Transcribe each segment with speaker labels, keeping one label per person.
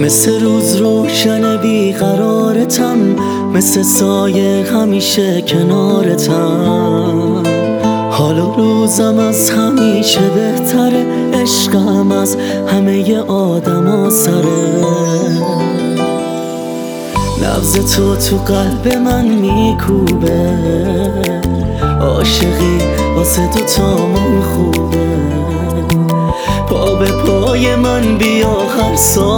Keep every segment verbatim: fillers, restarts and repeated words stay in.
Speaker 1: مثل روز روشن بیقرارتم، مثل سایه همیشه کنارتم. حالا روزم از همیشه بهتره، عشقم از همه آدما سره. نبض تو تو قلب من میکوبه، عاشقی واسه دوتامون خوبه. پا به پای من بیا هر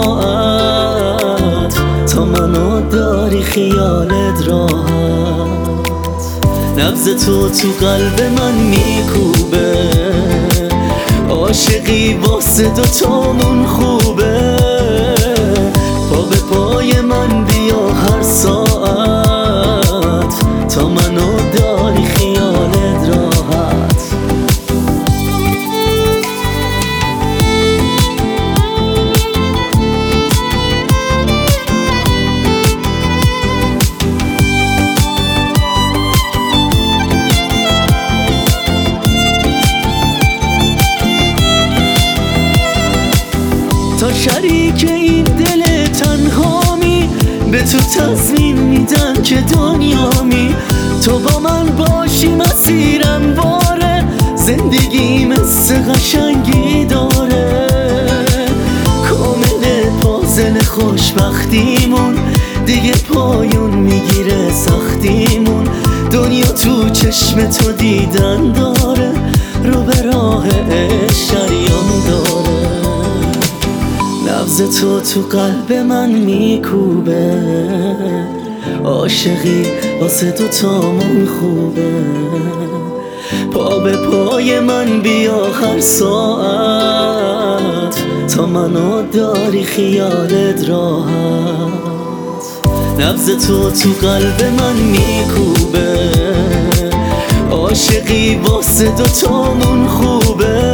Speaker 1: ساعت، تا منو داری خیالت راحت. نبض تو تو قلب من میکوبه، عاشقی واسه دوتامون خوبه. پا به پای من بیا هر ساعت، تا منو داری خیالت راحت. تا شریک این دل تنهامی، به تو تضمین میدم که دنیامی. تو با من باشی مسیرم باره، زندگی مثل قشنگی داره. کامل پازل خوشبختیمون، دیگه پایون میگیره سختیمون. دنیا تو چشم تو دیدن داره، رو به راه شریان داره. نبض تو تو قلب من میکوبه، عاشقی واسه دوتامون خوبه. پا به پای من بیا هر ساعت، تا منو داری خیالت راحت. نبض تو تو قلب من میکوبه، عاشقی واسه دوتامون خوبه.